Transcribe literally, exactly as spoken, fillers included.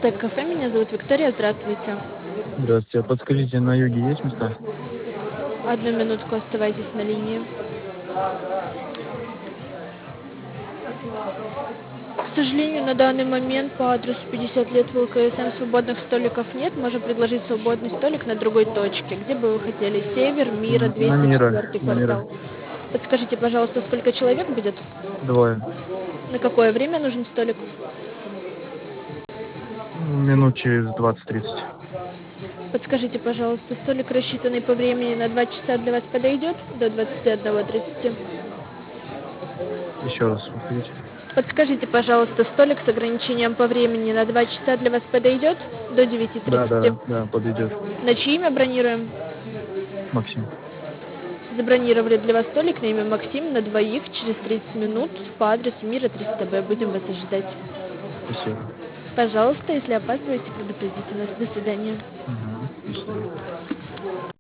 Стек кафе, меня зовут Виктория, здравствуйте. Здравствуйте. А подскажите, на юге есть места? Одну минутку, оставайтесь на линии. К сожалению, на данный момент по адресу пятьдесят лет вэ эл ка эс эм свободных столиков нет. Можем предложить свободный столик на другой точке. Где бы вы хотели? Север, Мира, М, На двести Мира. четвёртый На Мира. квартал. Подскажите, пожалуйста, сколько человек будет? Двое. На какое время нужен столик? М, Минут через двадцать-тридцать. Подскажите, пожалуйста, столик, рассчитанный по времени на два часа, для вас подойдет? До двадцати одного тридцати. Еще раз повторите. Подскажите, пожалуйста, столик с ограничением по времени на два часа для вас подойдет? До девяти Да, тридцати. да, да, подойдет. На чье имя бронируем? Максим. Забронировали для вас столик на имя Максим на двоих через тридцать минут по адресу Мира триста бэ. Будем вас ожидать. Спасибо. Пожалуйста, если опаздываете, предупредите нас. До свидания. Угу. До свидания.